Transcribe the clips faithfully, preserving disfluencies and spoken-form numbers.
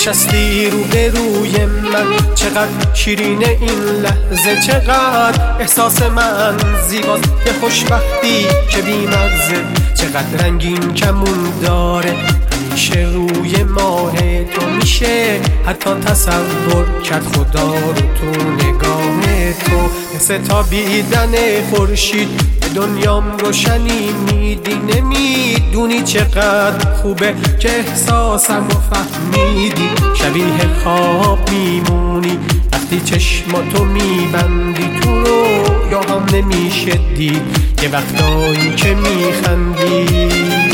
نشستی رو به روی من، چقدر شیرین این لحظه، چقدر احساس من زیباست. یه خوشبختی که بی مرزه، چقدر رنگین کمون داره. همیشه روی ماه تو میشه حتی تصور کرد خدا رو تو نگاه تو. مثل تابیدن خورشید به دنیام روشنی میدی، نمیدونی چقدر خوبه که احساسم رو فهمیدی. شبیه خواب میمونی وقتی چشماتو میبندی، تو رو یا هم نمیشه دید یه وقتایی که میخندی.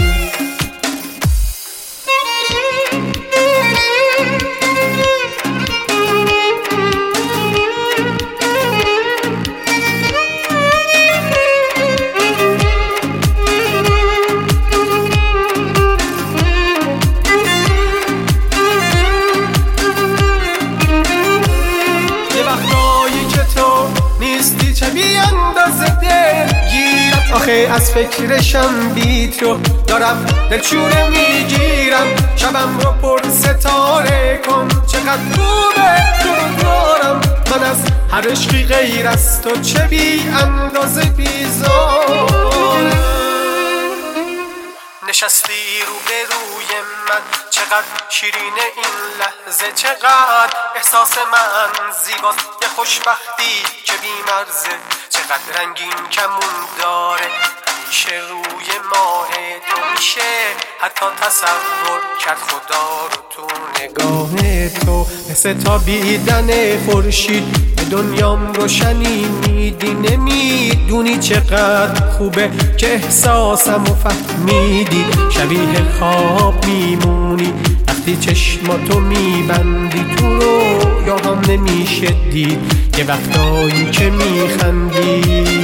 آخه از فکرشم بی تو دارم دلچونه میگیرم. شبم رو پر ستاره کن، چقدر خوبه تو رو دارم. من از هر عشقی غیر از تو چه بی اندازه بیزارم. نشستی رو به روی من، چقدر شیرین این لحظه، چقدر احساس من زیباست. یه خوشبختی که بی مرزه، چقدر رنگین کمون داره. همیشه روی ماه تو میشه حتی تصور کرد خدا رو تو نگاه تو. مثل تابیدن خورشید به دنیام روشنی میدی، نمیدونی چقدر خوبه که احساسم رو فهمیدی. شبیه خواب میمونی وقتی چشماتو میبندی، تو رو یا هم نمیشه دید یه وقتایی که میخندی.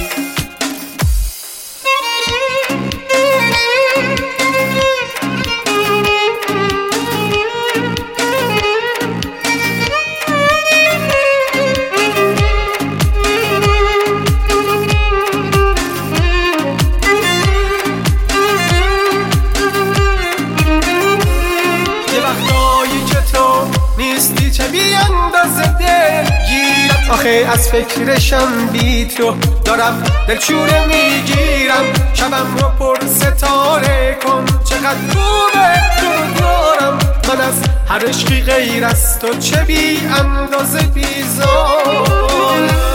نیستی چه بی اندازه دلگیرم. آخه از فکرشم بی تو دارم دلچونه میگیرم. شبم رو پر ستاره کن، چقدر خوبه تو رو دارم. من از هر عشقی غیر از تو چه بی اندازه بیزارم.